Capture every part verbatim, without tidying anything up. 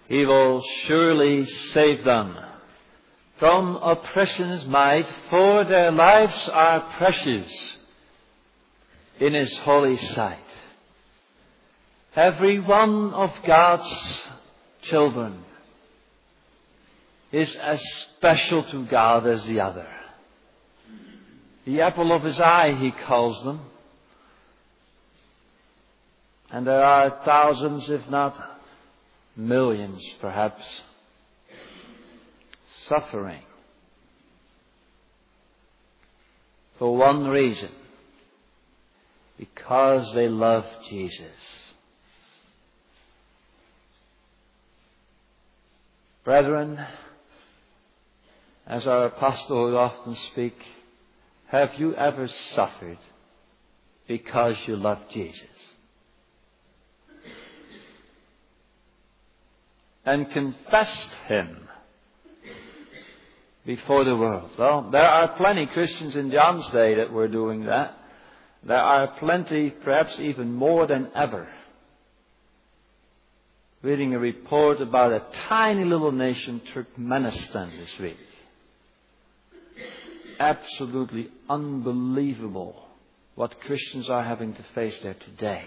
He will surely save them from oppression's might, for their lives are precious in His holy sight. Every one of God's children is as special to God as the other. The apple of His eye, He calls them. And there are thousands, if not millions, perhaps, suffering for one reason: because they love Jesus. Brethren, as our apostle would often speak, have you ever suffered because you love Jesus? And confessed Him before the world? Well, there are plenty Christians in John's day that were doing that. There are plenty, perhaps even more than ever. Reading a report about a tiny little nation, Turkmenistan, this week. Absolutely unbelievable what Christians are having to face there today.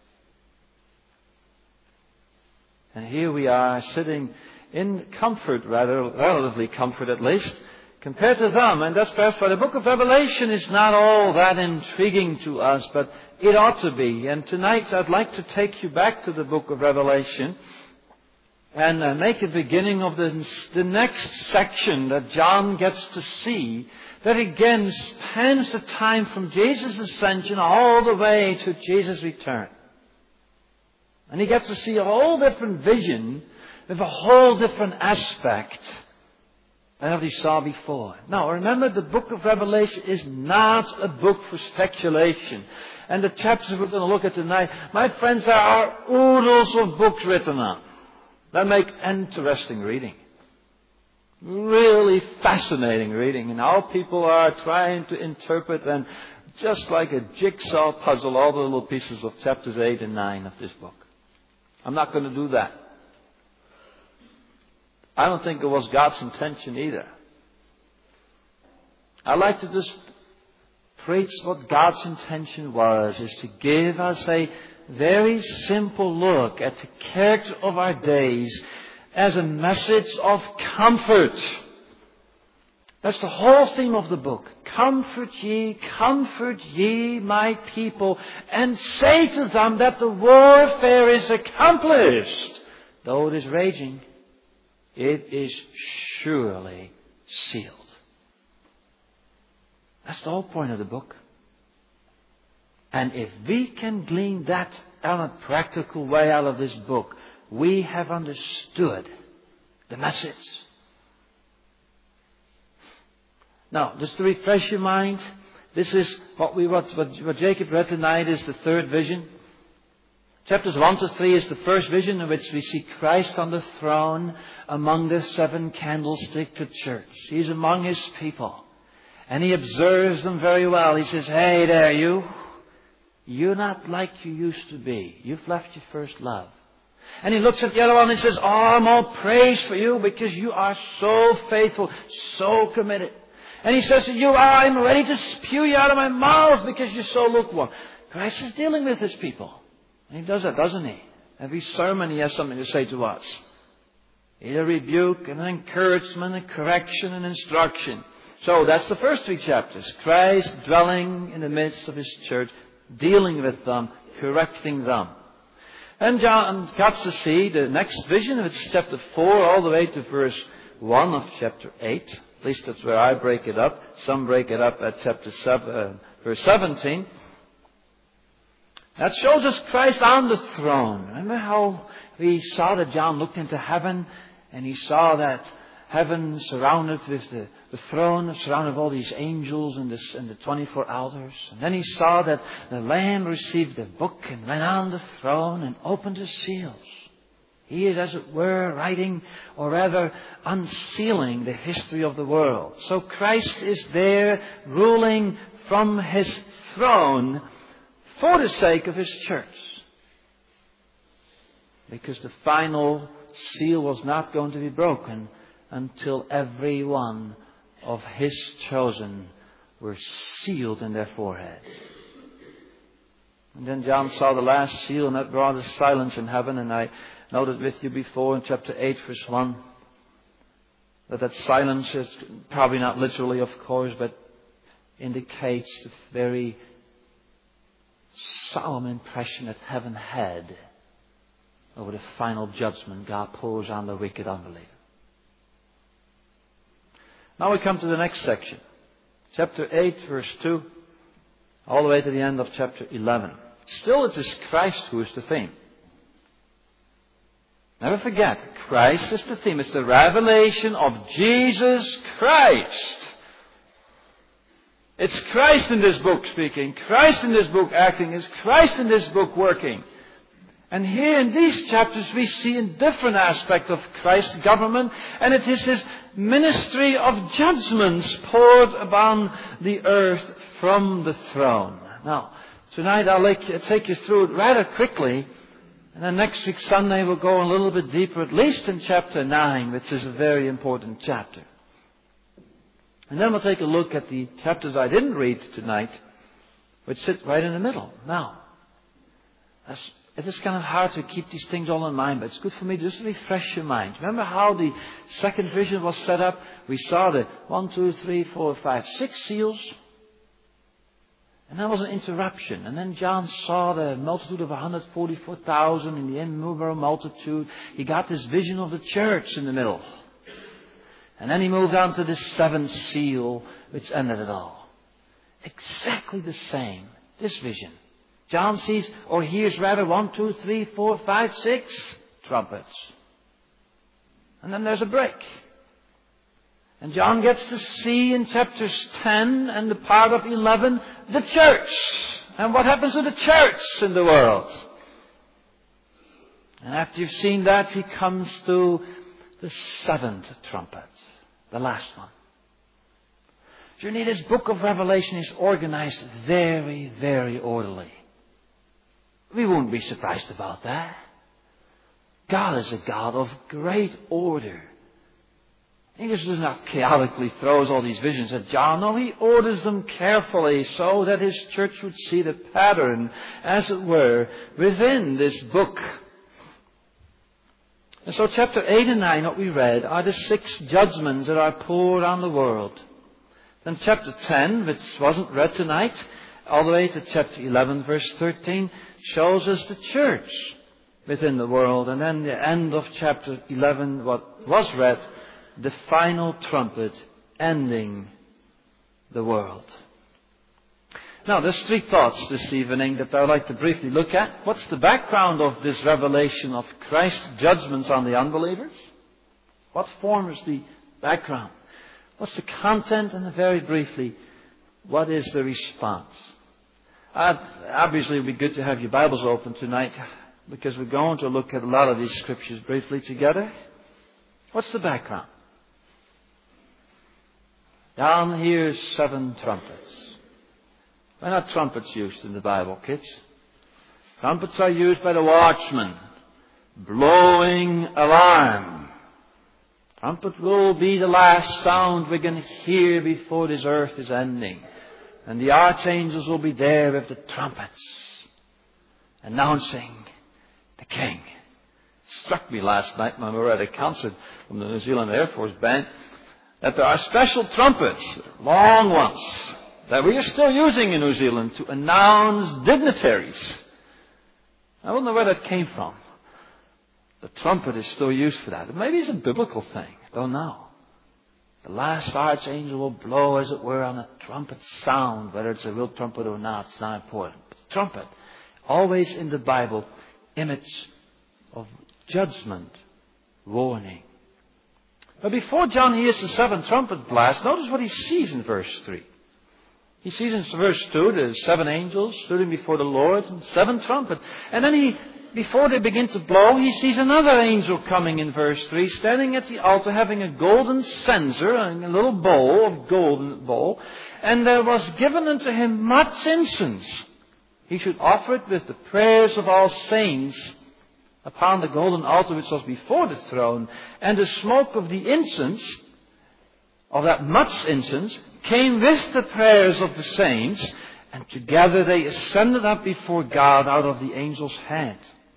And here we are sitting in comfort, rather, relatively comfort at least, compared to them. And that's perhaps why the book of Revelation is not all that intriguing to us, but it ought to be. And tonight I'd like to take you back to the book of Revelation and uh, make a beginning of the, the next section that John gets to see, that again spans the time from Jesus' ascension all the way to Jesus' return. And he gets to see a whole different vision with a whole different aspect than what he saw before. Now, remember, the book of Revelation is not a book for speculation. And the chapters we're going to look at tonight, my friends, there are oodles of books written on that make interesting reading. Really fascinating reading. And how people are trying to interpret and just like a jigsaw puzzle, all the little pieces of chapters eight and nine of this book. I'm not going to do that. I don't think it was God's intention either. I like to just preach what God's intention was, is to give us a very simple look at the character of our days as a message of comfort. That's the whole theme of the book. Comfort ye, comfort ye, my people, and say to them that the warfare is accomplished. Though it is raging, it is surely sealed. That's the whole point of the book. And if we can glean that in a practical way out of this book, we have understood the message. Now, just to refresh your mind, this is what we what, what, what Jacob read tonight is the third vision. Chapters one to three is the first vision in which we see Christ on the throne among the seven candlestick to church. He's among His people. And He observes them very well. He says, hey there, you. You're not like you used to be. You've left your first love. And He looks at the other one and He says, oh, I'm all praise for you because you are so faithful, so committed. And He says to you, I'm ready to spew you out of my mouth because you're so lukewarm. Christ is dealing with His people. And He does that, doesn't He? Every sermon He has something to say to us. Either rebuke and encouragement and correction and instruction. So that's the first three chapters. Christ dwelling in the midst of His church, dealing with them, correcting them. And John gets to see the next vision, which is chapter four all the way to verse one of chapter eight. At least that's where I break it up. Some break it up at chapter seven, uh, verse seventeen. That shows us Christ on the throne. Remember how we saw that John looked into heaven and he saw that heaven surrounded with the, the throne, surrounded with all these angels and, this, and the twenty-four elders. And then he saw that the Lamb received the book and went on the throne and opened the seals. He is, as it were, writing, or rather unsealing the history of the world. So Christ is there ruling from His throne for the sake of His church. Because the final seal was not going to be broken until every one of His chosen were sealed in their forehead. And then John saw the last seal, and that brought a silence in heaven. And I noted with you before in chapter eight, verse one, that that silence is probably not literally, of course, but indicates the very solemn impression that heaven had over the final judgment God pours on the wicked unbeliever. Now we come to the next section. Chapter eight, verse two, all the way to the end of chapter eleven. Still it is Christ who is the theme. Never forget, Christ is the theme. It's the revelation of Jesus Christ. It's Christ in this book speaking, Christ in this book acting, it's Christ in this book working. And here in these chapters we see a different aspect of Christ's government, and it is His ministry of judgments poured upon the earth from the throne. Now, tonight I'll take you through it rather quickly, and then next week Sunday we'll go a little bit deeper, at least in chapter nine, which is a very important chapter. And then we'll take a look at the chapters I didn't read tonight, which sit right in the middle. Now, that's It is kind of hard to keep these things all in mind, but it's good for me to just refresh your mind. Remember how the second vision was set up? We saw the one, two, three, four, five, six seals. And there was an interruption. And then John saw the multitude of one hundred forty-four thousand in the innumerable multitude. He got this vision of the church in the middle. And then he moved on to the seventh seal, which ended it all. Exactly the same. This vision. John sees or hears rather one, two, three, four, five, six trumpets. And then there's a break. And John gets to see in chapters ten and the part of eleven the church. And what happens to the church in the world. And after you've seen that, he comes to the seventh trumpet. The last one. So you need this book of Revelation is organized very, very orderly. We won't be surprised about that. God is a God of great order. He just does not chaotically throws all these visions at John. No, He orders them carefully so that His church would see the pattern, as it were, within this book. And so chapter eight and nine, what we read, are the six judgments that are poured on the world. Then chapter ten, which wasn't read tonight, all the way to chapter eleven, verse thirteen, shows us the church within the world. And then the end of chapter eleven, what was read, the final trumpet ending the world. Now, there's three thoughts this evening that I'd like to briefly look at. What's the background of this revelation of Christ's judgments on the unbelievers? What forms the background? What's the content? And very briefly, what is the response? Uh, obviously, it would be good to have your Bibles open tonight because we're going to look at a lot of these scriptures briefly together. What's the background? Down here's seven trumpets. Why not trumpets used in the Bible, kids? Trumpets are used by the watchman, blowing alarm. Trumpet will be the last sound we're going to hear before this earth is ending. And the archangels will be there with the trumpets, announcing the King. It struck me last night when we were at a concert from the New Zealand Air Force Band that there are special trumpets, long ones, that we are still using in New Zealand to announce dignitaries. I don't know where that came from. The trumpet is still used for that. Maybe it's a biblical thing. Don't know. The last archangel will blow, as it were, on a trumpet sound. Whether it's a real trumpet or not, it's not important. But the trumpet, always in the Bible, image of judgment, warning. But before John hears the seventh trumpet blast, notice what he sees in verse three. He sees in verse two the seven angels stood before the Lord and seven trumpets. And then he, before they begin to blow, he sees another angel coming in verse three, standing at the altar having a golden censer, a little bowl of golden bowl. And there was given unto him much incense. He should offer it with the prayers of all saints upon the golden altar which was before the throne, and the smoke of the incense, of that much incense, came with the prayers of the saints, and together they ascended up before God out of the angel's hand.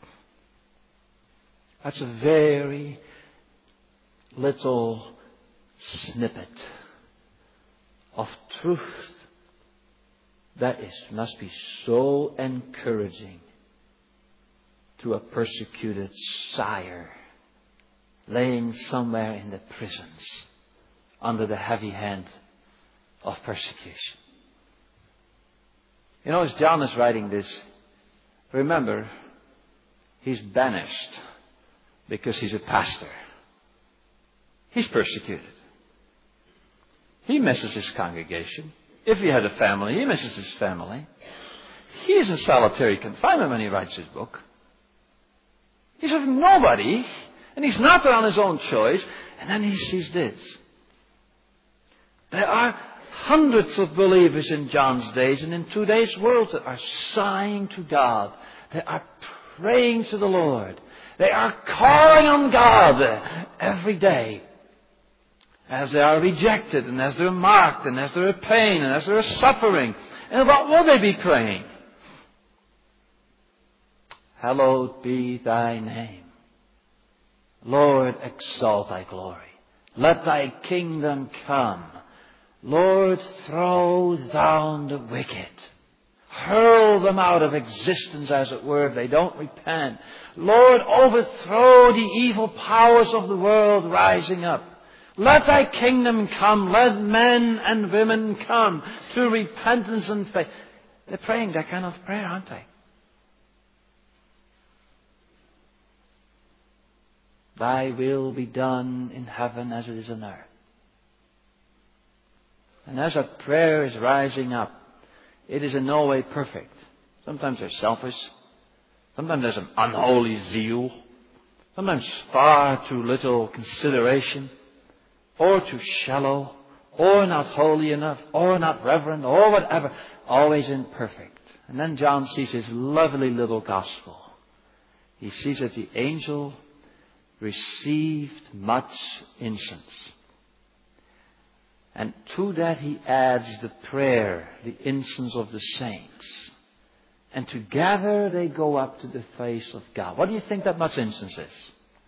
That's a very little snippet of truth that is must be so encouraging to a persecuted sire laying somewhere in the prisons under the heavy hand of persecution. You know, as John is writing this, remember, he's banished because he's a pastor. He's persecuted. He misses his congregation. If he had a family, he misses his family. He is in solitary confinement when he writes his book. He's with nobody, and he's not there on his own choice, and then he sees this. There are hundreds of believers in John's days and in today's world that are sighing to God. They are praying to the Lord. They are calling on God every day. As they are rejected, and as they're mocked, and as they're in pain, and as they're suffering. And what will they be praying? Hallowed be thy name. Lord, exalt thy glory. Let thy kingdom come. Lord, throw down the wicked. Hurl them out of existence, as it were, if they don't repent. Lord, overthrow the evil powers of the world rising up. Let thy kingdom come. Let men and women come to repentance and faith. They're praying that kind of prayer, aren't they? Thy will be done in heaven as it is on earth. And as that prayer is rising up, it is in no way perfect. Sometimes they're selfish. Sometimes there's an unholy zeal. Sometimes far too little consideration. Or too shallow. Or not holy enough. Or not reverent. Or whatever. Always imperfect. And then John sees his lovely little gospel. He sees that the angel received much incense. And to that he adds the prayer, the incense of the saints. And together they go up to the face of God. What do you think that much incense is?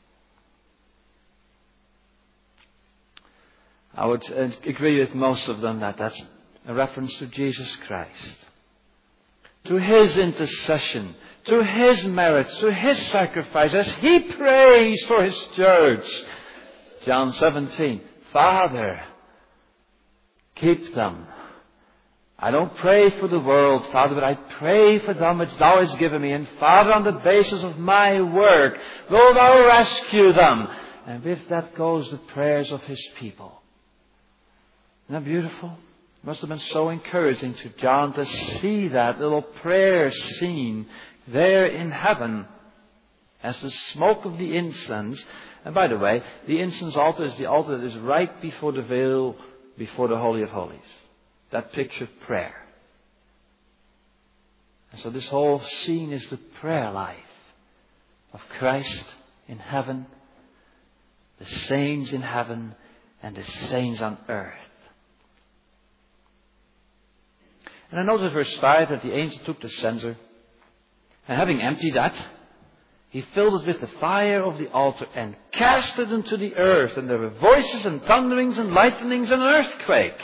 I would agree with most of them that that's a reference to Jesus Christ. To His intercession, to His merits, to His sacrifice, as He prays for His church. John seventeen, Father, keep them. I don't pray for the world, Father, but I pray for them which Thou hast given me. And Father, on the basis of my work, will Thou rescue them. And with that goes the prayers of His people. Isn't that beautiful? It must have been so encouraging to John to see that little prayer scene there in heaven as the smoke of the incense. And by the way, the incense altar is the altar that is right before the veil, before the Holy of Holies. That pictured prayer. And so this whole scene is the prayer life of Christ in heaven, the saints in heaven, and the saints on earth. And I notice verse five that the angel took the censer, and having emptied that, he filled it with the fire of the altar and cast it into the earth. And there were voices and thunderings and lightnings and an earthquake.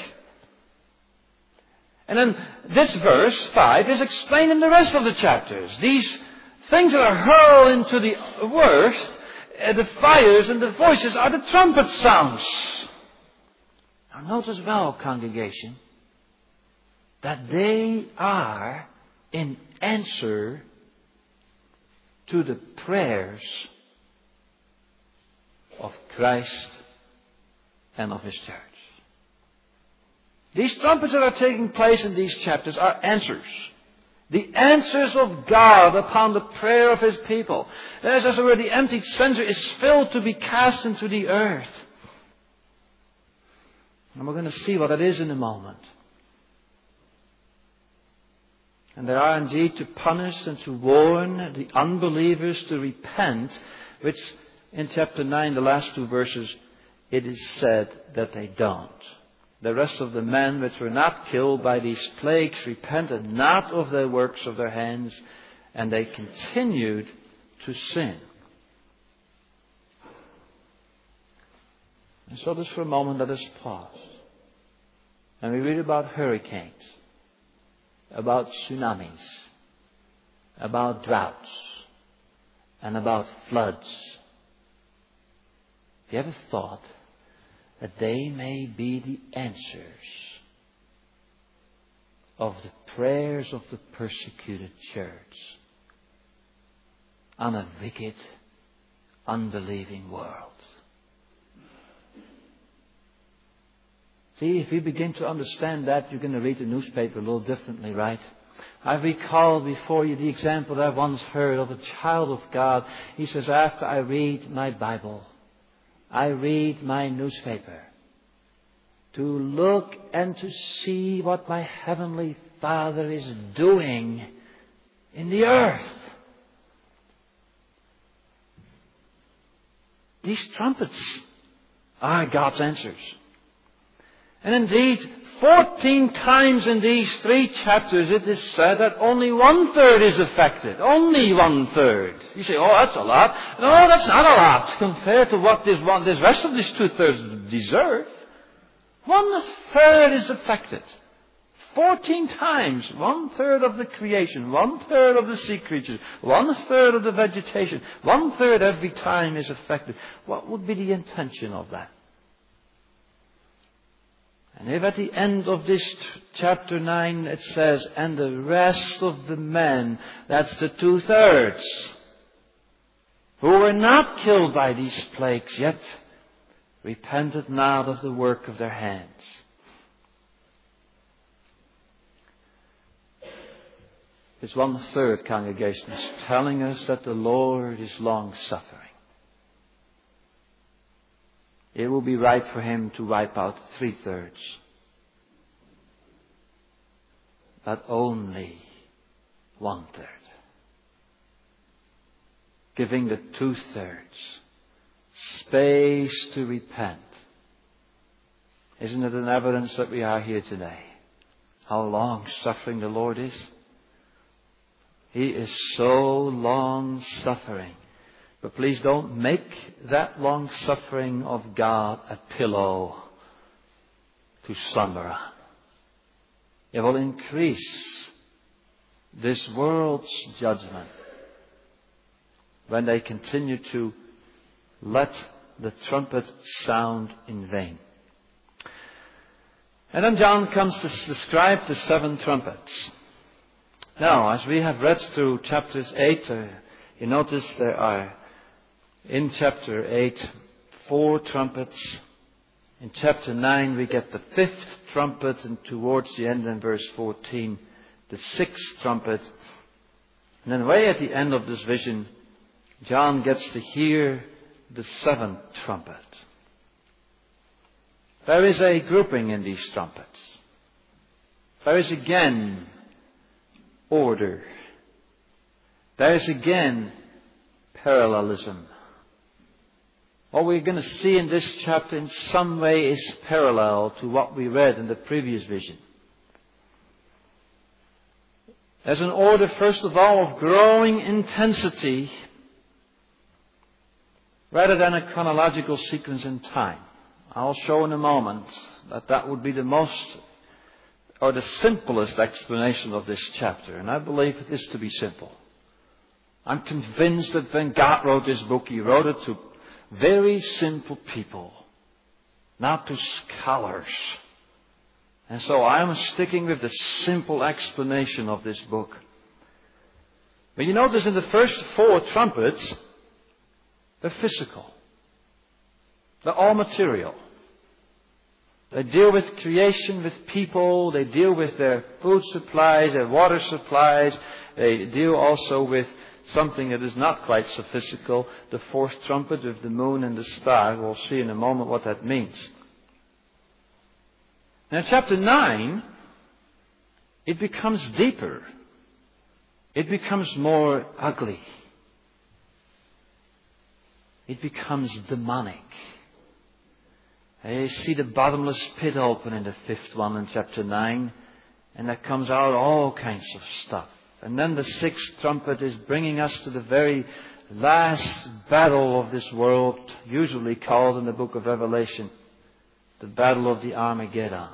And then this verse five is explained in the rest of the chapters. These things that are hurled into the earth, the fires and the voices are the trumpet sounds. Now notice well, congregation, that they are in answer to the prayers of Christ and of His church. These trumpets that are taking place in these chapters are answers. The answers of God upon the prayer of His people. As it were, the emptied censer is filled to be cast into the earth. And we're going to see what that is in a moment. And they are indeed to punish and to warn the unbelievers to repent, which in chapter nine, the last two verses, it is said that they don't. The rest of the men which were not killed by these plagues repented not of their works of their hands, and they continued to sin. And so just for a moment let us pause. And we read about hurricanes, about tsunamis, about droughts, and about floods. Have you ever thought that they may be the answers of the prayers of the persecuted church on a wicked, unbelieving world? See, if you begin to understand that, you're going to read the newspaper a little differently, right? I recall before you the example that I once heard of a child of God. He says, after I read my Bible, I read my newspaper to look and to see what my Heavenly Father is doing in the earth. These trumpets are God's answers. And indeed, fourteen times in these three chapters it is said that only one third is affected. Only one third. You say, oh, that's a lot. No, that's not a lot compared to what this one, this rest of these two thirds deserve. One third is affected. Fourteen times, one third of the creation, one third of the sea creatures, one third of the vegetation, one third every time is affected. What would be the intention of that? And if at the end of this t- chapter nine it says, and the rest of the men, that's the two thirds, who were not killed by these plagues, yet repented not of the work of their hands. This one third congregation is telling us that the Lord is long suffering. It will be right for Him to wipe out three thirds. But only one third. Giving the two thirds space to repent. Isn't it an evidence that we are here today? How long suffering the Lord is? He is so long suffering. But please don't make that long suffering of God a pillow to slumber on. It will increase this world's judgment when they continue to let the trumpet sound in vain. And then John comes to describe the seven trumpets. Now, as we have read through chapters eight, uh, you notice there are in chapter eight, four trumpets. In chapter nine, we get the fifth trumpet, and towards the end in verse fourteen, the sixth trumpet. And then way at the end of this vision, John gets to hear the seventh trumpet. There is a grouping in these trumpets. There is again order. There is again parallelism. What we're going to see in this chapter in some way is parallel to what we read in the previous vision. There's an order, first of all, of growing intensity rather than a chronological sequence in time. I'll show in a moment that that would be the most or the simplest explanation of this chapter. And I believe it is to be simple. I'm convinced that when God wrote this book, He wrote it to very simple people, not to scholars. And so I'm sticking with the simple explanation of this book. But you notice in the first four trumpets, they're physical. They're all material. They deal with creation, with people. They deal with their food supplies, their water supplies. They deal also with something that is not quite so physical, the fourth trumpet with the moon and the star. We'll see in a moment what that means. Now, in chapter nine, it becomes deeper. it becomes more ugly. It becomes demonic. You see the bottomless pit open in the fifth one in chapter nine, and there comes out all kinds of stuff. And then the sixth trumpet is bringing us to the very last battle of this world, usually called in the book of Revelation, the battle of the Armageddon.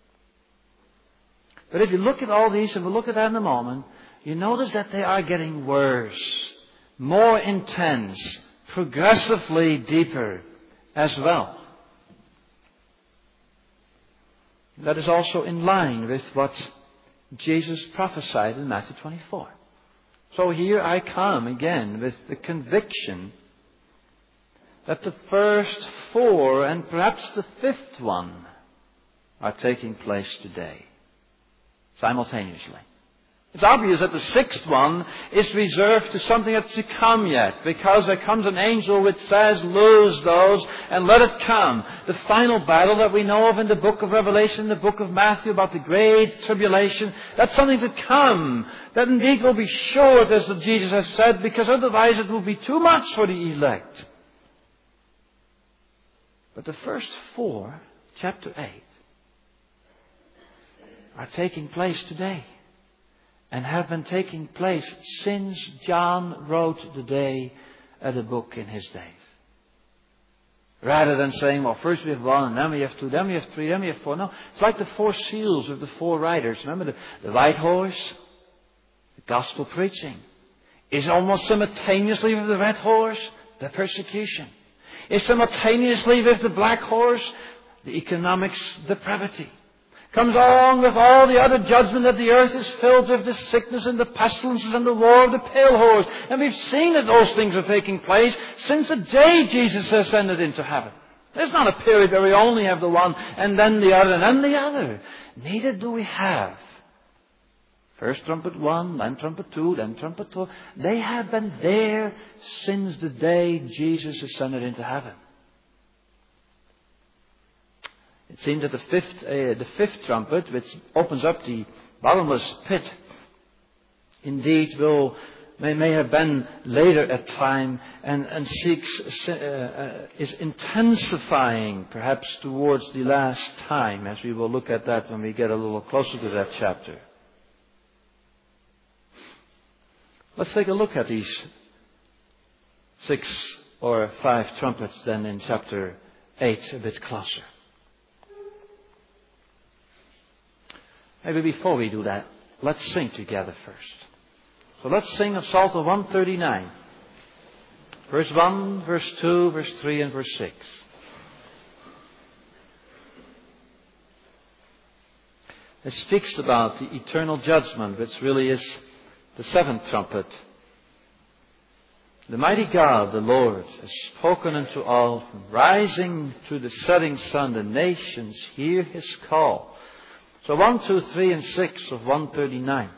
But if you look at all these, and we'll look at that in a moment, you notice that they are getting worse, more intense, progressively deeper as well. That is also in line with what Jesus prophesied in Matthew twenty-four. So here I come again with the conviction that the first four and perhaps the fifth one are taking place today, simultaneously. It's obvious that the sixth one is reserved to something that's to come yet, because there comes an angel which says, "Loose those and let it come." The final battle that we know of in the book of Revelation, in the book of Matthew, about the great tribulation, that's something to come. That indeed will be short, as Jesus has said, because otherwise it will be too much for the elect. But the first four, chapter eight, are taking place today. And have been taking place since John wrote the day of the book in his days. Rather than saying, well, first we have one, and then we have two, then we have three, then we have four. No, it's like the four seals of the four riders. Remember the, the white horse, the gospel preaching, is almost simultaneously with the red horse, the persecution. Is simultaneously with the black horse, the economics depravity. Comes along with all the other judgment that the earth is filled with, the sickness and the pestilences and the war of the pale horse. And we've seen that those things are taking place since the day Jesus ascended into heaven. There's not a period where we only have the one and then the other and then the other. Neither do we have first trumpet one, then trumpet two, then trumpet two. They have been there since the day Jesus ascended into heaven. It seems that the fifth, uh, the fifth trumpet, which opens up the bottomless pit, indeed will may, may have been later at time and, and seeks uh, uh, is intensifying perhaps towards the last time, as we will look at that when we get a little closer to that chapter. Let's take a look at these six or five trumpets then in chapter eight a bit closer. Maybe before we do that, let's sing together first. So let's sing of Psalter one thirty-nine. Verse one, verse two, verse three, and verse six. It speaks about the eternal judgment, which really is the seventh trumpet. The mighty God, the Lord, has spoken unto all, from rising to the setting sun, the nations hear His call. So one, two, three, and six of one thirty-nine.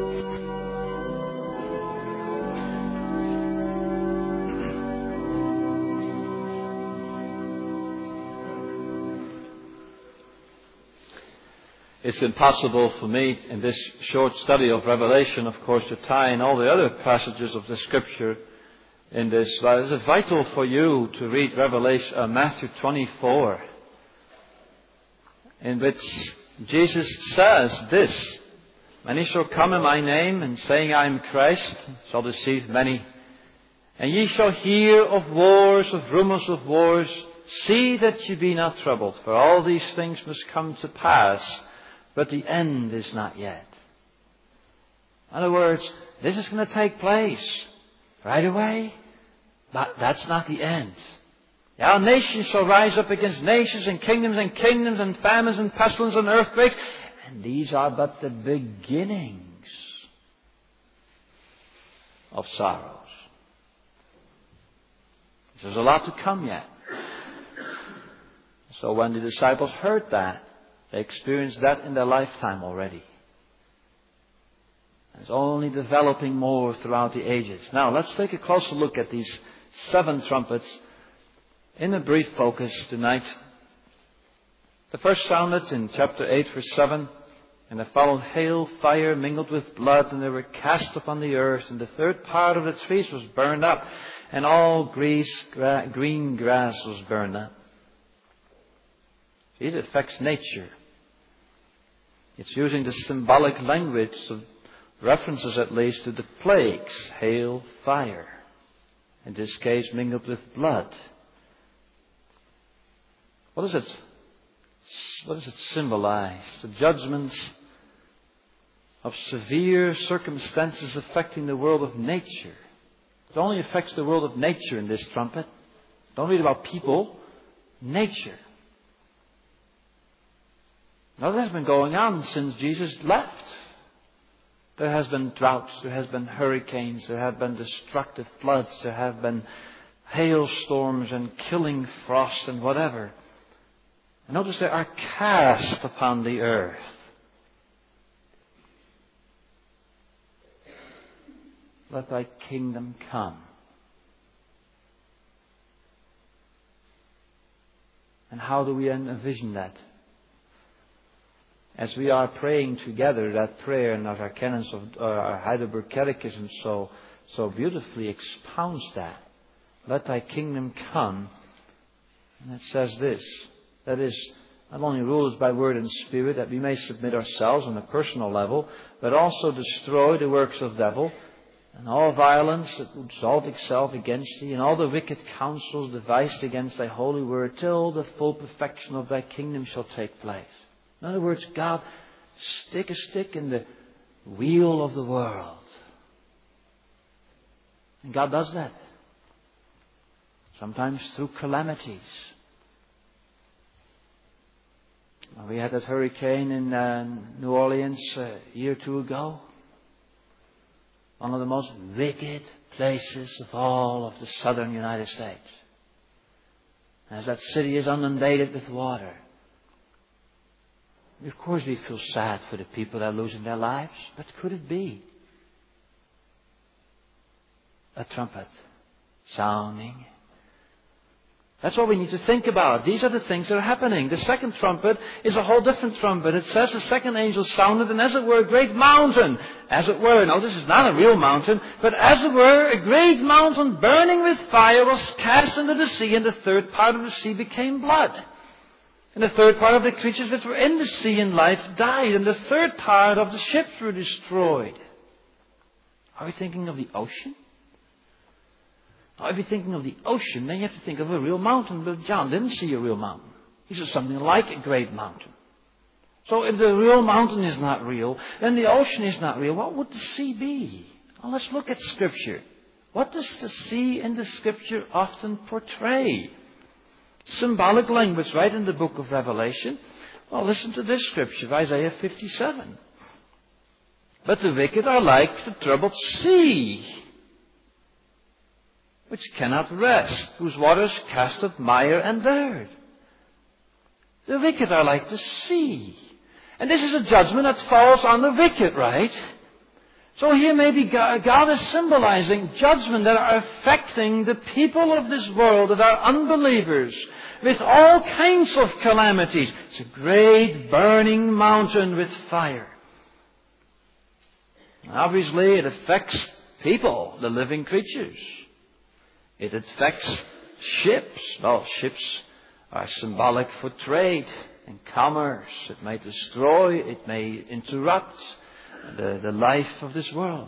It's impossible for me in this short study of Revelation, of course, to tie in all the other passages of the Scripture in this. But it's vital for you to read Revelation, uh, Matthew twenty-four, in which Jesus says this: "Many shall come in my name, and saying, I am Christ, shall deceive many. And ye shall hear of wars, of rumors of wars. See that ye be not troubled, for all these things must come to pass, but the end is not yet." In other words, this is going to take place right away, but that's not the end. Now nations shall rise up against nations, and kingdoms and kingdoms, and famines and pestilence and earthquakes. And these are but the beginnings of sorrows. There's a lot to come yet. So when the disciples heard that, they experienced that in their lifetime already. It's only developing more throughout the ages. Now let's take a closer look at these seven trumpets in a brief focus tonight. The first sounded in chapter eight, verse seven. "And there followed hail, fire mingled with blood, and they were cast upon the earth. And the third part of the trees was burned up, and all grease, gra- green grass was burned up." It affects nature. It's using the symbolic language of references at least to the plagues, hail, fire. In this case, mingled with blood. What does it, what does it symbolize? The judgments of severe circumstances affecting the world of nature. It only affects the world of nature in this trumpet. Don't read about people, nature. Now that has been going on since Jesus left. There has been droughts, there has been hurricanes, there have been destructive floods, there have been hailstorms and killing frost and whatever. And notice they are cast upon the earth. Let thy kingdom come. And how do we envision that? As we are praying together that prayer, and as our canons of uh, our Heidelberg Catechism so so beautifully expounds that. Let thy kingdom come. And it says this: that is, not only rule us by word and spirit, that we may submit ourselves on a personal level, but also destroy the works of the devil, and all violence that would exalt itself against thee, and all the wicked counsels devised against thy holy word, till the full perfection of thy kingdom shall take place. In other words, God, stick a stick in the wheel of the world. And God does that. Sometimes through calamities. We had that hurricane in uh, New Orleans uh, a year or two ago. One of the most wicked places of all of the southern United States. As that city is inundated with water. Of course we feel sad for the people that are losing their lives. But could it be a trumpet sounding? That's what we need to think about. These are the things that are happening. The second trumpet is a whole different trumpet. It says the second angel sounded, and as it were a great mountain. As it were, no, this is not a real mountain, but as it were a great mountain burning with fire was cast into the sea, and the third part of the sea became blood. And the third part of the creatures that were in the sea in life died, and the third part of the ships were destroyed. Are we thinking of the ocean? Now, if you're thinking of the ocean, then you have to think of a real mountain. But John didn't see a real mountain. He saw something like a great mountain. So if the real mountain is not real, then the ocean is not real. What would the sea be? Well, let's look at Scripture. What does the sea in the Scripture often portray? Symbolic language right in the book of Revelation. Well, listen to this Scripture, Isaiah fifty-seven. But the wicked are like the troubled sea, which cannot rest, whose waters casteth mire and dirt. The wicked are like the sea. And this is a judgment that falls on the wicked, right? So here maybe God, God is symbolizing judgment that are affecting the people of this world that are unbelievers with all kinds of calamities. It's a great burning mountain with fire. Obviously it affects people, the living creatures. It affects ships. Well, ships are symbolic for trade and commerce. It may destroy, it may interrupt the, the life of this world.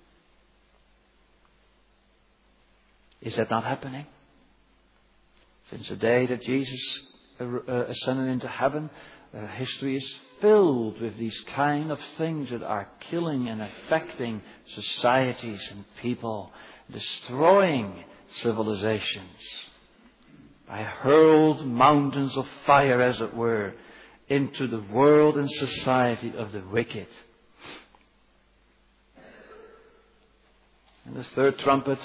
Is that not happening? Since the day that Jesus ascended into heaven, uh, history is filled with these kind of things that are killing and affecting societies and people, destroying civilizations by hurled mountains of fire, as it were, into the world and society of the wicked. And the third trumpet,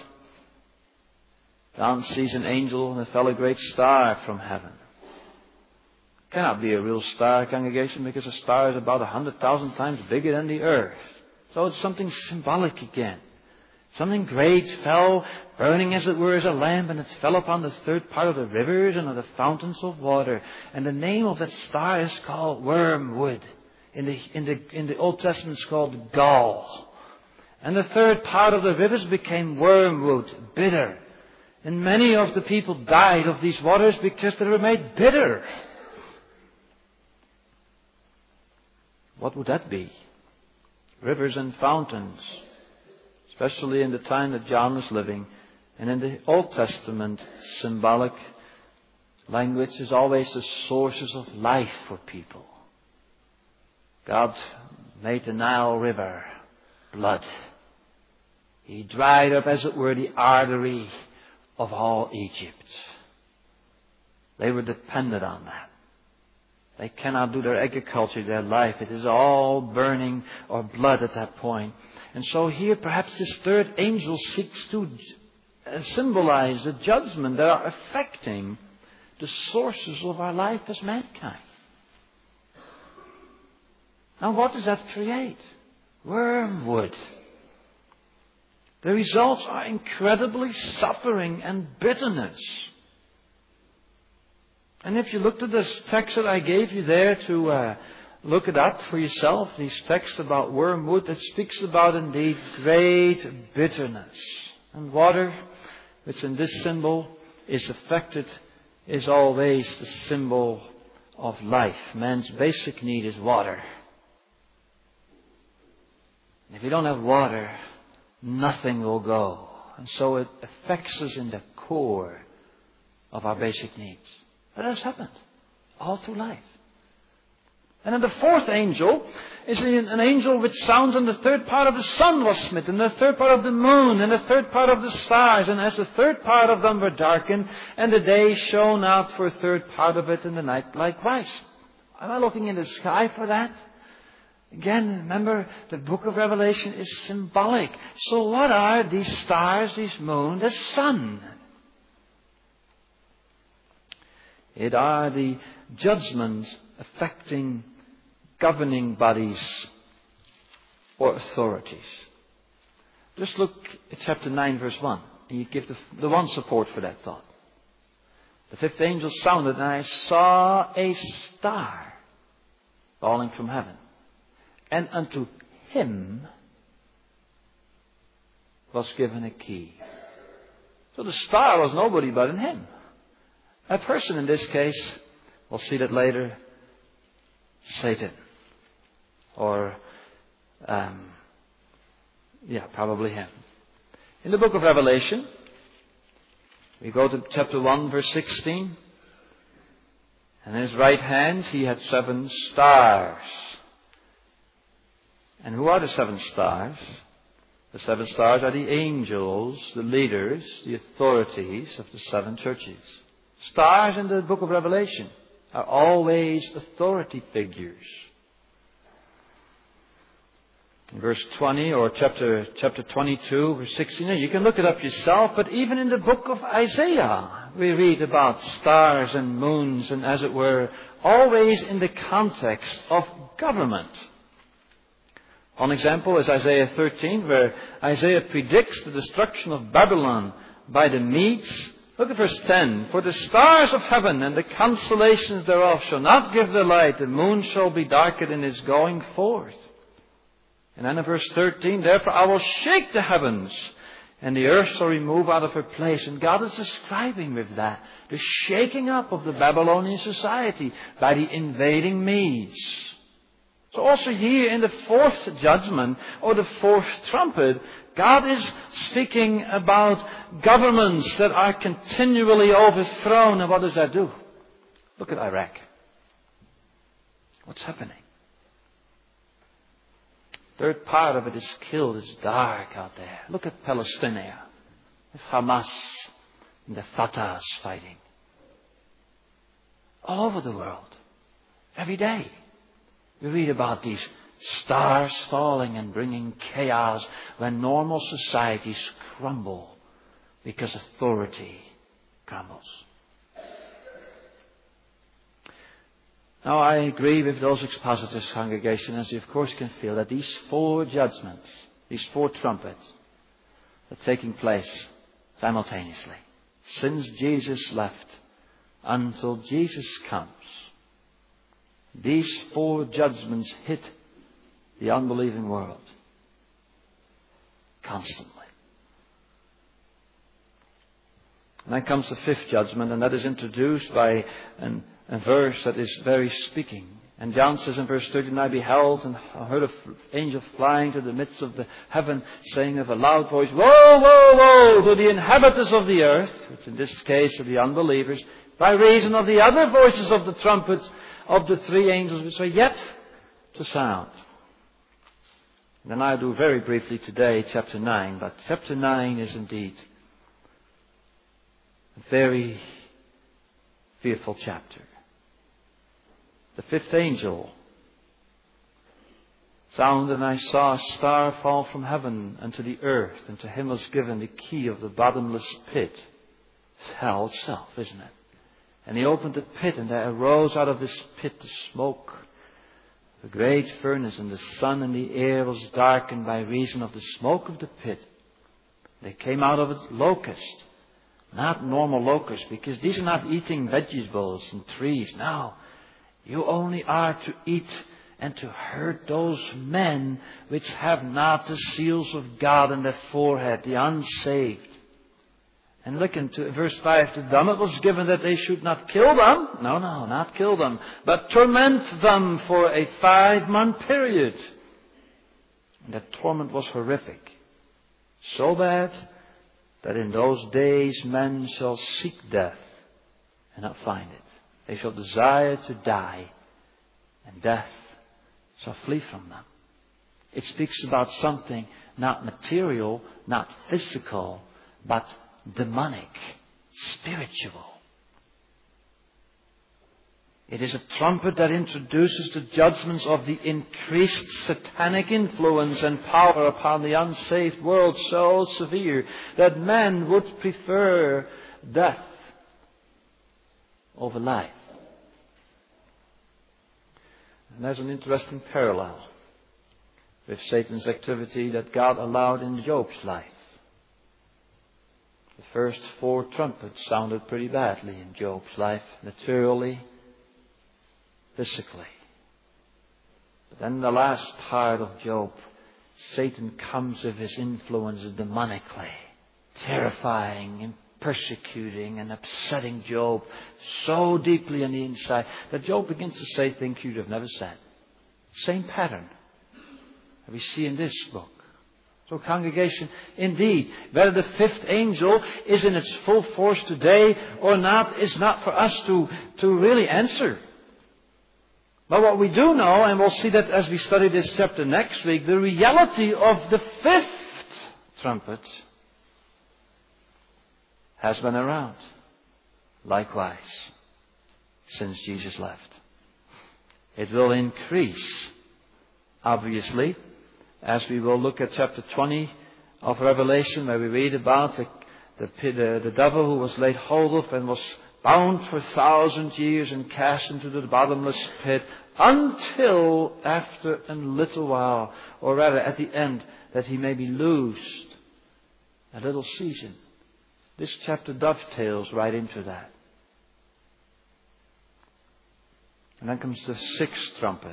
John sees an angel and fell a great star from heaven. Cannot be a real star, congregation, because a star is about a hundred thousand times bigger than the earth. So it's something symbolic again. Something great fell, burning as it were as a lamp, and it fell upon the third part of the rivers and of the fountains of water. And the name of that star is called wormwood. In the, in the, in the Old Testament it's called gall. And the third part of the rivers became wormwood, bitter. And many of the people died of these waters because they were made bitter. What would that be? Rivers and fountains, especially in the time that John was living. And in the Old Testament, symbolic language is always the sources of life for people. God made the Nile River blood. He dried up, as it were, the artery of all Egypt. They were dependent on that. They cannot do their agriculture, their life. It is all burning or blood at that point. And so here perhaps this third angel seeks to symbolize the judgment that are affecting the sources of our life as mankind. Now what does that create? Wormwood. The results are incredibly suffering and bitterness. And if you looked at this text that I gave you there to uh, look it up for yourself, these texts about wormwood, it speaks about indeed great bitterness. And water, which in this symbol is affected, is always the symbol of life. Man's basic need is water. And if you don't have water, nothing will go. And so it affects us in the core of our basic needs. That has happened all through life. And then the fourth angel is an angel which sounds, and the third part of the sun was smitten, and the third part of the moon, and the third part of the stars. And as the third part of them were darkened, and the day shone out for a third part of it, and the night likewise. Am I looking in the sky for that? Again, remember, the book of Revelation is symbolic. So what are these stars, these moon, the sun? It are the judgments affecting governing bodies or authorities. Just look at chapter nine, verse one. And you give the, the one support for that thought. The fifth angel sounded, and I saw a star falling from heaven. And unto him was given a key. So the star was nobody but in him. A person in this case, we'll see that later, Satan. Or, um, yeah, probably him. In the book of Revelation, we go to chapter one, verse sixteen. And in his right hand he had seven stars. And who are the seven stars? The seven stars are the angels, the leaders, the authorities of the seven churches. Stars in the book of Revelation are always authority figures. In verse twenty or chapter chapter twenty-two, verse sixteen, you can look it up yourself, but even in the book of Isaiah, we read about stars and moons and, as it were, always in the context of government. One example is Isaiah thirteen, where Isaiah predicts the destruction of Babylon by the Medes. Look at verse ten. For the stars of heaven and the constellations thereof shall not give their light. The moon shall be darkened in its going forth. And then in verse thirteen, therefore I will shake the heavens, and the earth shall remove out of her place. And God is describing with that the shaking up of the Babylonian society by the invading Medes. So also here in the fourth judgment, or the fourth trumpet, God is speaking about governments that are continually overthrown. And what does that do? Look at Iraq. What's happening? Third part of it is killed. It's dark out there. Look at Palestine. With Hamas and the Fatahs fighting. All over the world. Every day. We read about these stars falling and bringing chaos when normal societies crumble because authority crumbles. Now I agree with those expositors, congregation, as you of course can feel, that these four judgments, these four trumpets, are taking place simultaneously. Since Jesus left until Jesus comes, these four judgments hit the unbelieving world constantly. And then comes the fifth judgment, and that is introduced by an, a verse that is very speaking. And John says in verse thirteen, I beheld and heard an angel flying to the midst of the heaven, saying with a loud voice, woe, woe, woe to the inhabitants of the earth, which in this case are the unbelievers, by reason of the other voices of the trumpets of the three angels which are yet to sound. And then I'll do very briefly today chapter nine, but chapter nine is indeed a very fearful chapter. The fifth angel sounded, and I saw a star fall from heaven unto the earth, and to him was given the key of the bottomless pit. It's hell itself, isn't it? And he opened the pit, and there arose out of this pit the smoke, the great furnace, and the sun and the air was darkened by reason of the smoke of the pit. They came out of it locusts, not normal locusts, because these are not eating vegetables and trees. No, you only are to eat and to hurt those men which have not the seals of God in their forehead, the unsaved. And look into verse five, to them it was given that they should not kill them. No, no, not kill them, but torment them for a five-month period. And that torment was horrific. So bad that in those days men shall seek death and not find it. They shall desire to die, and death shall flee from them. It speaks about something not material, not physical, but demonic, spiritual. It is a trumpet that introduces the judgments of the increased satanic influence and power upon the unsaved world so severe that men would prefer death over life. And there's an interesting parallel with Satan's activity that God allowed in Job's life. The first four trumpets sounded pretty badly in Job's life, materially, physically. But then the last part of Job, Satan comes with his influence demonically, terrifying and persecuting and upsetting Job so deeply on the inside that Job begins to say things you'd have never said. Same pattern that we see in this book. So congregation, indeed, whether the fifth angel is in its full force today or not is not for us to, to really answer. But what we do know, and we'll see that as we study this chapter next week, the reality of the fifth trumpet has been around, likewise, since Jesus left. It will increase, obviously, as we will look at chapter twenty of Revelation, where we read about the, the, the, the devil who was laid hold of and was bound for a thousand years and cast into the bottomless pit until after a little while, or rather at the end, that he may be loosed. A little season. This chapter dovetails right into that. And then comes the sixth trumpet.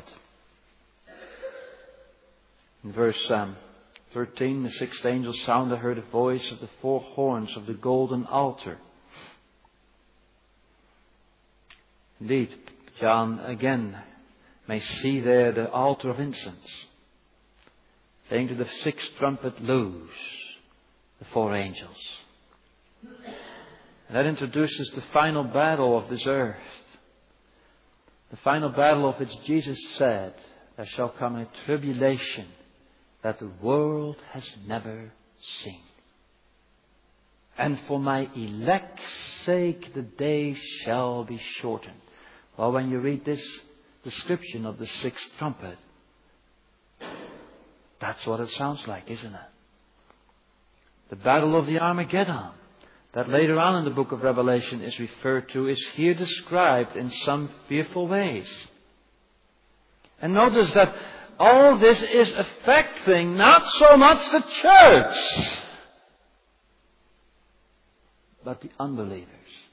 In verse um, thirteen, the sixth angel sounded, heard the voice of the four horns of the golden altar. Indeed, John again may see there the altar of incense, saying to the sixth trumpet, loose the four angels. And that introduces the final battle of this earth. The final battle of which Jesus said, there shall come a tribulation that the world has never seen. And for my elect's sake the days shall be shortened. Well, when you read this description of the sixth trumpet, that's what it sounds like, isn't it? The battle of the Armageddon, that later on in the book of Revelation is referred to, is here described in some fearful ways. And notice that all this is affecting not so much the church, but the unbelievers.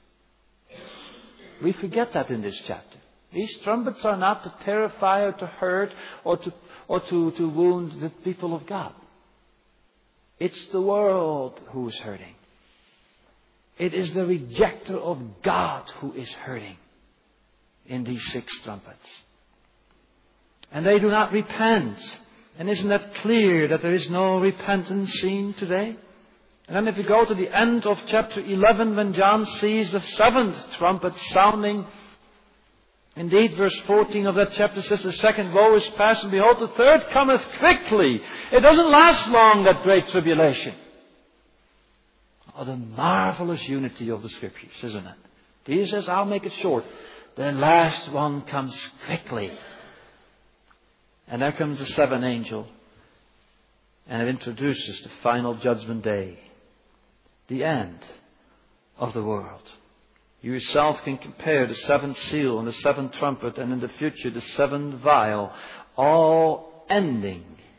We forget that in this chapter. These trumpets are not to terrify or to hurt or to, or to, to wound the people of God. It's the world who is hurting. It is the rejecter of God who is hurting in these six trumpets. And they do not repent. And isn't that clear that there is no repentance seen today? And then if you go to the end of chapter eleven, when John sees the seventh trumpet sounding, indeed verse fourteen of that chapter says, the second woe is past, and behold, the third cometh quickly. It doesn't last long, that great tribulation. Oh, the marvelous unity of the Scriptures, isn't it? Jesus says, I'll make it short. The last one comes quickly. And there comes the seventh angel. And it introduces the final judgment day. The end of the world. You yourself can compare the seventh seal and the seventh trumpet, and in the future the seventh vial, all ending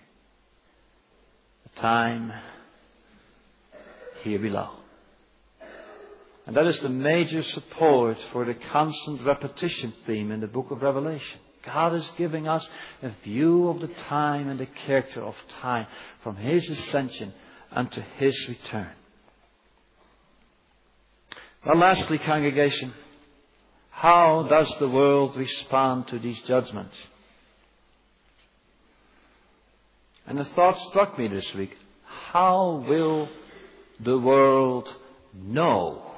the time here below. And that is the major support for the constant repetition theme in the book of Revelation. God is giving us a view of the time and the character of time from His ascension unto His return. Well, lastly, congregation, how does the world respond to these judgments? And the thought struck me this week, how will the world know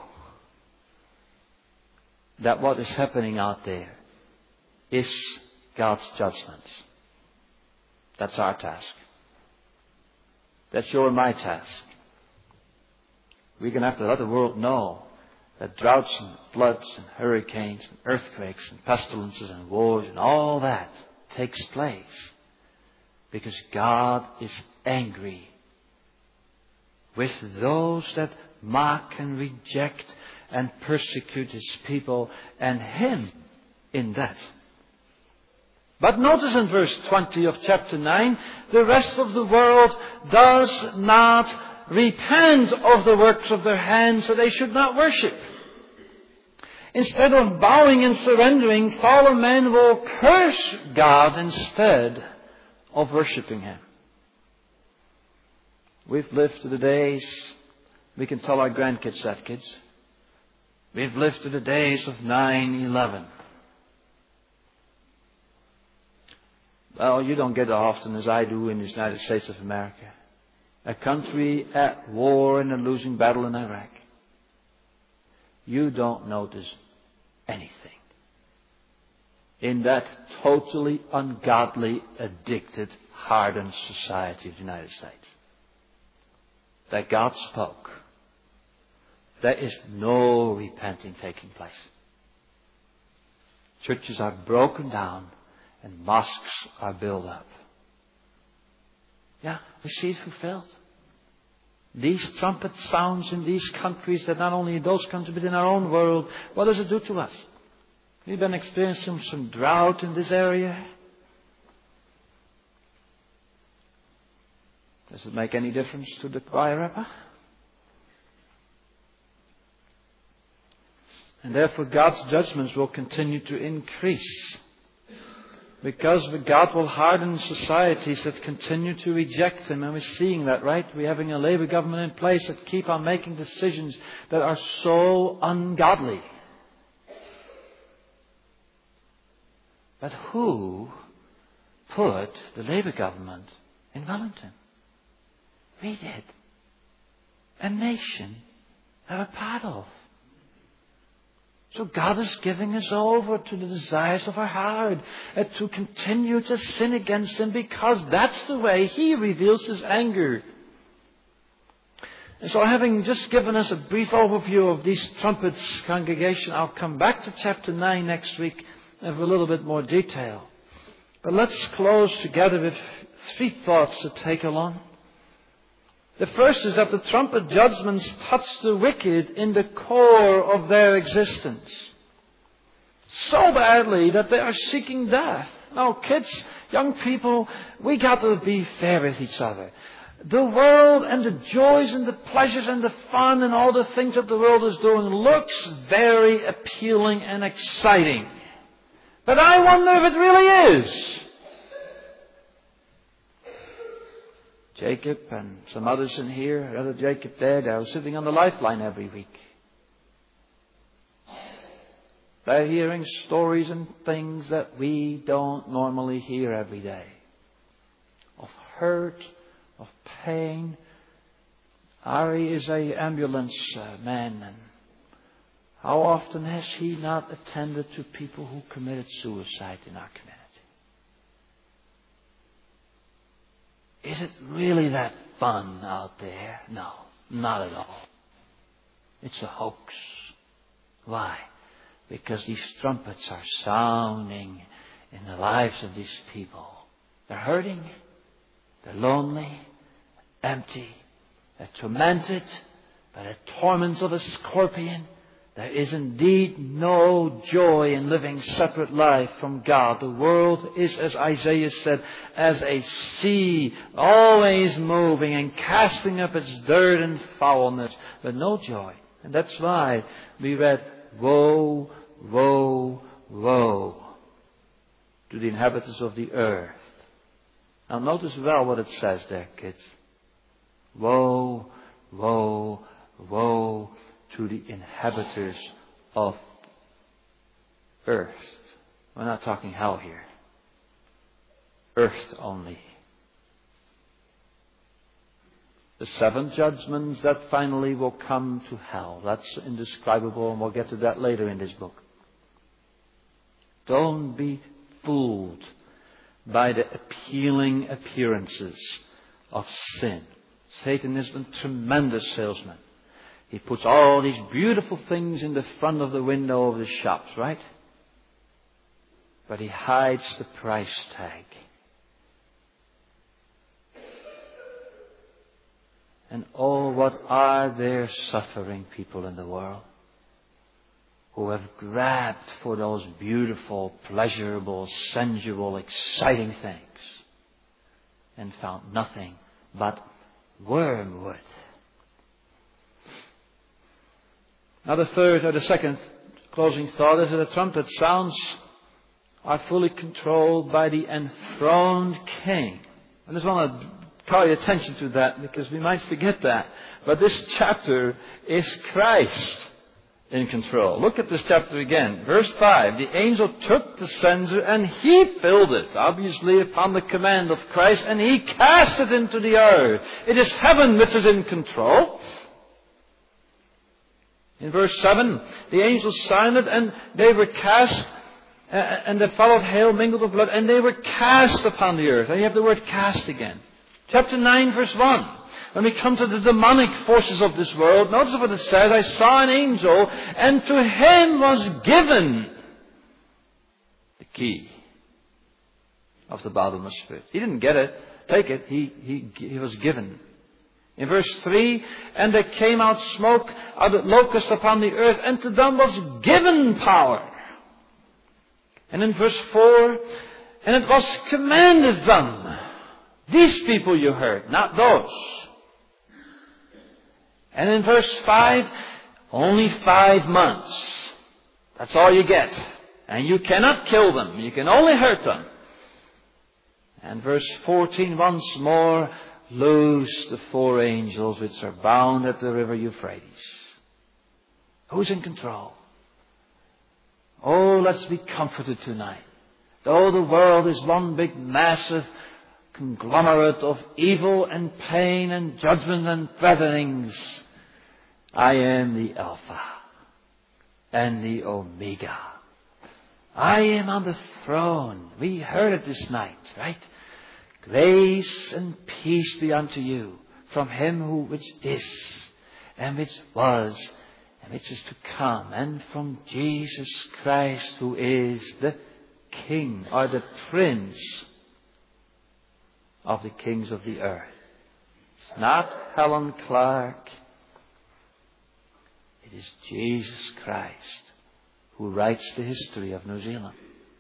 that what is happening out there is God's judgments? That's our task. That's your and my task. We're going to have to let the world know that droughts and floods and hurricanes and earthquakes and pestilences and wars and all that takes place because God is angry with those that mock and reject and persecute His people, and Him in that. But notice in verse twenty of chapter nine, the rest of the world does not repent of the works of their hands, so they should not worship. Instead of bowing and surrendering, fallen men will curse God instead of worshipping Him. We've lived to the days, we can tell our grandkids that, kids. We've lived to the days of nine eleven. Well, you don't get it often as I do in the United States of America. A country at war and a losing battle in Iraq. You don't notice anything in that totally ungodly, addicted, hardened society of the United States. That God spoke. There is no repenting taking place. Churches are broken down and mosques are built up. Yeah, we see it fulfilled. These trumpet sounds in these countries, that not only in those countries but in our own world, what does it do to us? We've been experiencing some drought in this area. Does it make any difference to the choir rapper? And therefore God's judgments will continue to increase. Because God will harden societies that continue to reject Him. And we're seeing that, right? We're having a Labour government in place that keep on making decisions that are so ungodly. But who put the Labour government in Wellington? We did. A nation that we're part of. So God is giving us over to the desires of our heart uh, to continue to sin against Him, because that's the way He reveals His anger. And so, having just given us a brief overview of these trumpets, congregation, I'll come back to chapter nine next week and with a little bit more detail. But let's close together with three thoughts to take along. The first is that the trumpet judgments touch the wicked in the core of their existence. So badly that they are seeking death. Now, kids, young people, we got to be fair with each other. The world and the joys and the pleasures and the fun and all the things that the world is doing looks very appealing and exciting. But I wonder if it really is. Jacob and some others in here, other Jacob there, they are sitting on the lifeline every week. They're hearing stories and things that we don't normally hear every day. Of hurt, of pain. Ari is a ambulance uh, man, and how often has he not attended to people who committed suicide in our community? Is it really that fun out there? No, not at all. It's a hoax. Why? Because these trumpets are sounding in the lives of these people. They're hurting. They're lonely. Empty. They're tormented by the torments of a scorpion. There is indeed no joy in living separate life from God. The world is, as Isaiah said, as a sea, always moving and casting up its dirt and foulness, but no joy. And that's why we read, woe, woe, woe to the inhabitants of the earth. Now notice well what it says there, kids. Woe, woe, woe to the inhabitants of earth. We're not talking hell here. Earth only. The seven judgments that finally will come to hell. That's indescribable, and we'll get to that later in this book. Don't be fooled by the appealing appearances of sin. Satan is a tremendous salesman. He puts all these beautiful things in the front of the window of the shops, right? But he hides the price tag. And oh, what are there suffering people in the world who have grabbed for those beautiful, pleasurable, sensual, exciting things and found nothing but wormwood. Now the third or the second closing thought is that the trumpet sounds are fully controlled by the enthroned king. I just want to call your attention to that because we might forget that. But this chapter is Christ in control. Look at this chapter again. Verse five. The angel took the censer and he filled it, obviously upon the command of Christ, and he cast it into the earth. It is heaven which is in control. In verse seven, the angels sounded and they were cast, uh, and they followed hail mingled with blood, and they were cast upon the earth. And you have the word cast again. Chapter nine, verse one. When we come to the demonic forces of this world, notice what it says. I saw an angel, and to him was given the key of the bottomless pit. He didn't get it, take it. He, he, he was given. In verse three, and there came out smoke out of locusts upon the earth, and to them was given power And in verse four, and it was commanded them. These people you heard, not those. And in verse five, only five months. That's all you get. And you cannot kill them. You can only hurt them. And verse fourteen, once more, loose the four angels which are bound at the river Euphrates. Who's in control? Oh, let's be comforted tonight. Though the world is one big massive conglomerate of evil and pain and judgment and threatenings, I am the Alpha and the Omega. I am on the throne. We heard it this night, right? Grace and peace be unto you from Him who which is and which was and which is to come, and from Jesus Christ who is the King or the Prince of the kings of the earth. It's not Helen Clark. It is Jesus Christ who writes the history of New Zealand.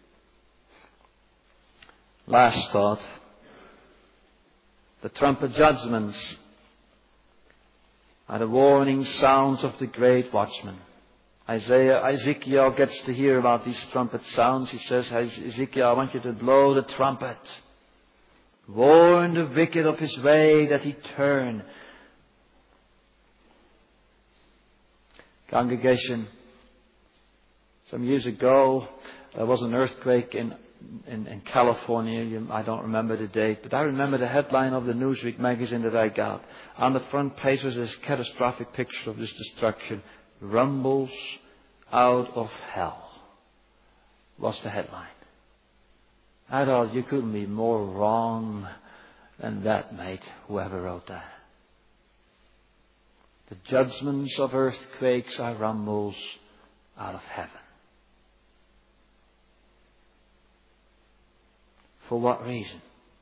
Last thought. The trumpet judgments are the warning sounds of the great watchman. Isaiah, Ezekiel gets to hear about these trumpet sounds. He says, Ezekiel, I want you to blow the trumpet. Warn the wicked of his way that he turn. Congregation, some years ago, there was an earthquake in, in, in California. You, I don't remember the date, but I remember the headline of the Newsweek magazine that I got. On the front page was this catastrophic picture of this destruction. Rumbles out of hell was the headline. I thought you couldn't be more wrong than that, mate, whoever wrote that. The judgments of earthquakes are rumbles out of heaven. For what reason?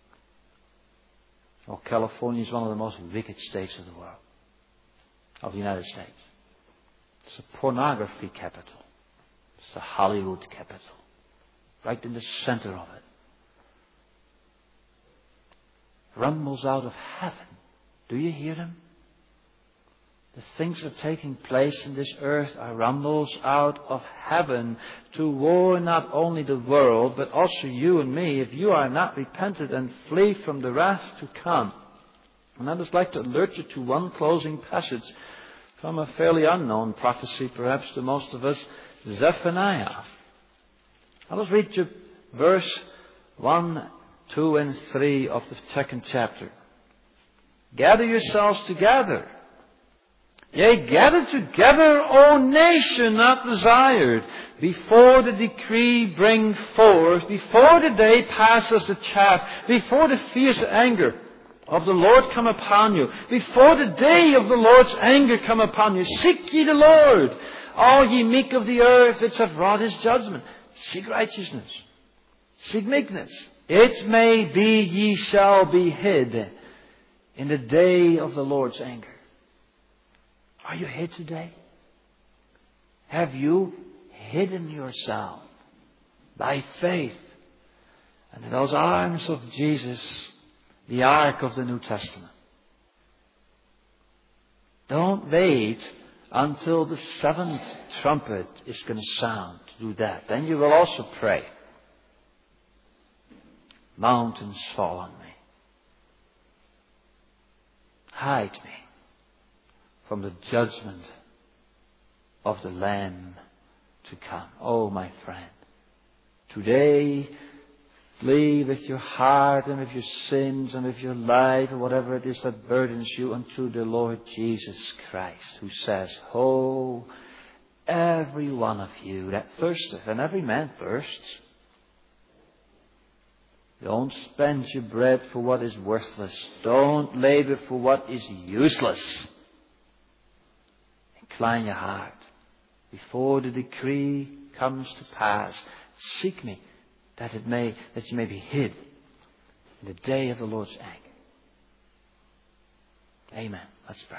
Well, California is one of the most wicked states of the world, of the United States. It's a pornography capital. It's the Hollywood capital. Right in the center of it. Rumbles out of heaven. Do you hear them? The things that are taking place in this earth are rumbles out of heaven to warn not only the world, but also you and me, if you are not repentant and flee from the wrath to come. And I'd just like to alert you to one closing passage from a fairly unknown prophecy, perhaps to most of us, Zephaniah. I'll just read you verse one, two, and three of the second chapter. Gather yourselves together. Yea, gather together, O nation not desired, before the decree bring forth, before the day passes the chaff, before the fierce anger of the Lord come upon you, before the day of the Lord's anger come upon you. Seek ye the Lord, all ye meek of the earth, which have wrought His judgment. Seek righteousness. Seek meekness. It may be ye shall be hid in the day of the Lord's anger. Are you hid today? Have you hidden yourself by faith under those arms of Jesus, the ark of the New Testament? Don't wait until the seventh trumpet is going to sound to do that. Then you will also pray. Mountains fall on me. Hide me from the judgment of the Lamb to come. Oh, my friend, today, flee with your heart and with your sins and with your life and whatever it is that burdens you unto the Lord Jesus Christ, who says, oh, every one of you that thirsteth, and every man thirsts, don't spend your bread for what is worthless. Don't labor for what is useless. Incline your heart before the decree comes to pass. Seek me that it may that you may be hid in the day of the Lord's anger. Amen. Let's pray.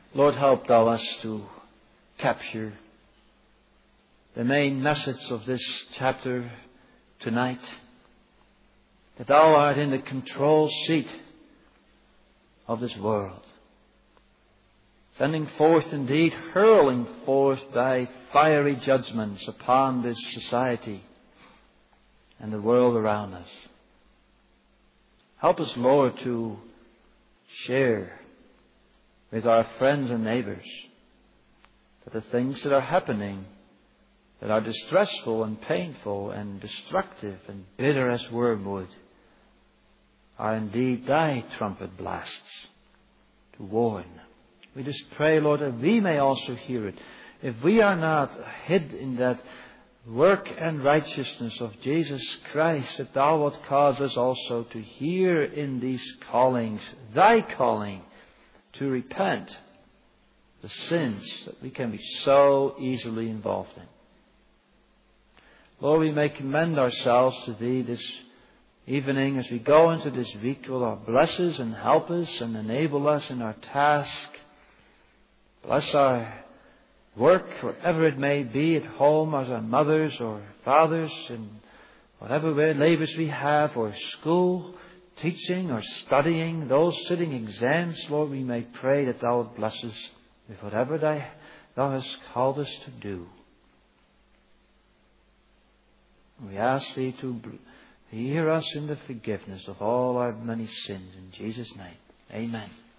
Lord, help Thou us to capture the main message of this chapter tonight. That Thou art in the control seat of this world. Sending forth indeed, hurling forth Thy fiery judgments upon this society and the world around us. Help us, Lord, to share with our friends and neighbors that the things that are happening that are distressful and painful and destructive and bitter as wormwood are indeed Thy trumpet blasts to warn. We just pray, Lord, that we may also hear it. If we are not hid in that work and righteousness of Jesus Christ, that Thou wilt cause us also to hear in these callings, Thy calling, to repent the sins that we can be so easily involved in. Lord, we may commend ourselves to Thee this evening as we go into this week. Lord, bless us and help us and enable us in our task. Bless our work, whatever it may be, at home as our mothers or fathers, and whatever labors we have, or school, teaching or studying, those sitting exams. Lord, we may pray that Thou would bless us with whatever Thou hast called us to do. We ask Thee to hear us in the forgiveness of all our many sins. In Jesus' name, amen.